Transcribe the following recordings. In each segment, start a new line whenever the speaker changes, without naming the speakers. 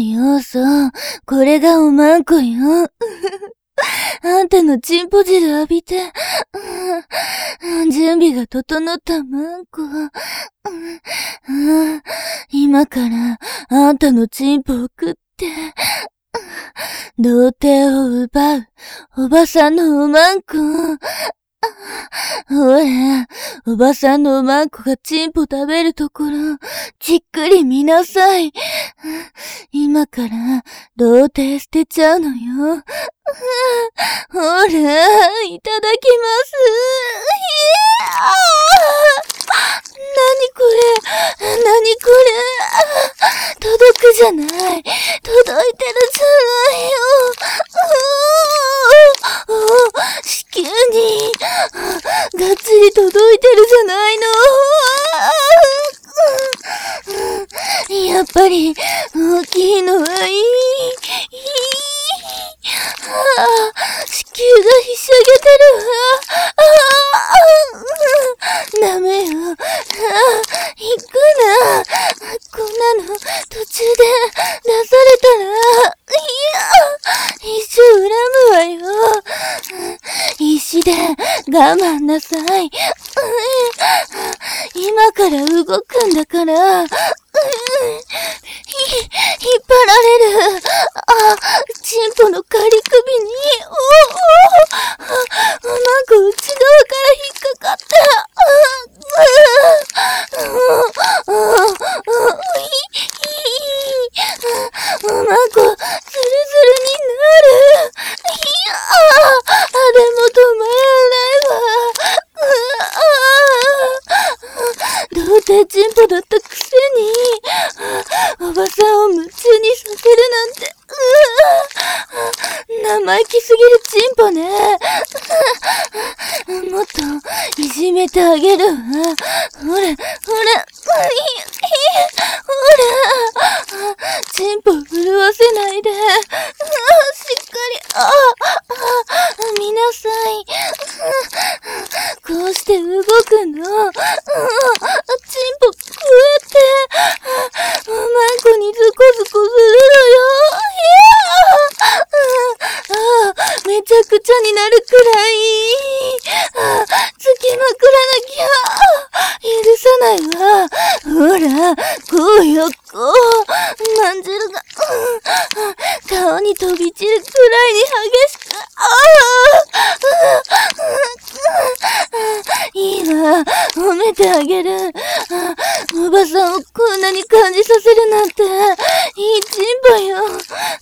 よ、そう。これがおまんこよ。あんたのチンポ汁浴びて、準備が整ったまんこ。今からあんたのチンポを食って、童貞を奪うおばさんのおまんこ。ほら、おばさんのおまんこがチンポ食べるところ、じっくり見なさい。今から、童貞捨てちゃうのよ。ほら、いただきます。なにこれ、なにこれ。届くじゃない。届いてるじゃないよ。子宮に、がっつり届いてるじゃないの。やっぱり、大きいのはいい。子宮がひしゃげてるわ。ダメよ。行くな。こんなの途中で出されたら、一生恨むわよ。必死で我慢なさい。今から動くんだから、引っ張られる。チンポの仮首に、おまんこ内側から引っかかった。おまんこ、ズルズルになる。でも止まらないわ。童貞チンポだったくせに、おばさんを夢中にさせるなんて、生意気すぎるチンポね。もっといじめてあげるわ。ほら、チンポ震わせないで。しっかり、見なさい。こうして動くの。チンポこうやって、おまんこにズコズコするのよ。めちゃくちゃになるくらい。つきまくらなきゃ。許さないわ。ほら、こうよ、こう。まんじゅるが、顔に飛び散るくらいに激しく。いいわ、褒めてあげる。おばさんをこんなに感じさせるなんて、いいチンポよ。こう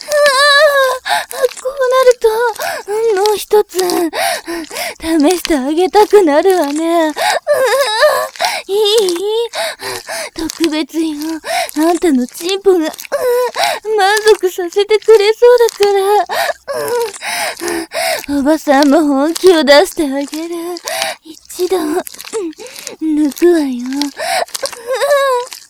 なると、もう一つ、試してあげたくなるわね。いい？特別よ。あんたのチンポが、満足させてくれそうだから。おばさんも本気を出してあげる。一度、抜くわよ。